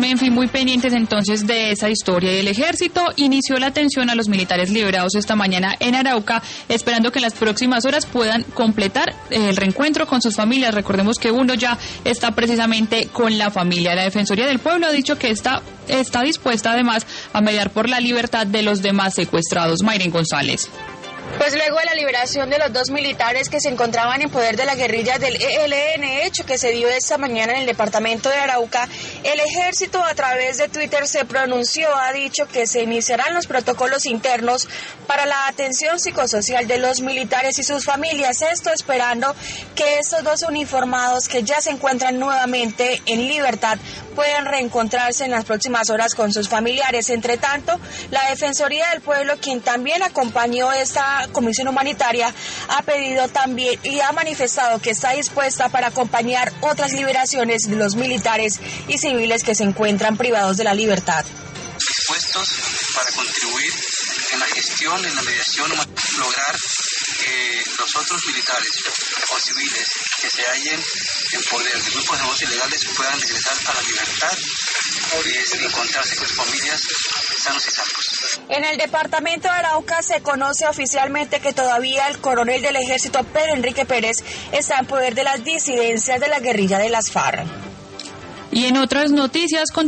Menfi, muy pendientes entonces de esa historia. Y el ejército inició la atención a los militares liberados esta mañana en Arauca, esperando que en las próximas horas puedan completar el reencuentro con sus familias. Recordemos que uno ya está precisamente con la familia. La Defensoría del Pueblo ha dicho que está dispuesta además a mediar por la libertad de los demás secuestrados. Mayren González. Pues luego de la liberación de los 2 militares que se encontraban en poder de la guerrilla del ELN, hecho que se dio esta mañana en el departamento de Arauca, el ejército a través de Twitter se pronunció, ha dicho que se iniciarán los protocolos internos para la atención psicosocial de los militares y sus familias, esto esperando que estos 2 uniformados que ya se encuentran nuevamente en libertad puedan reencontrarse en las próximas horas con sus familiares. Entre tanto, la Defensoría del Pueblo, quien también acompañó esta comisión humanitaria, ha pedido también y ha manifestado que está dispuesta para acompañar otras liberaciones de los militares y civiles que se encuentran privados de la libertad. Dispuestos para contribuir en la gestión, en la mediación, lograr que los otros militares o civiles que se hallen en poder de grupos armados ilegales puedan regresar a la libertad y encontrarse con sus familias sanos y salvos. En el departamento de Arauca se conoce oficialmente que todavía el coronel del ejército Pedro Enrique Pérez está en poder de las disidencias de la guerrilla de las FARC. Y en otras noticias,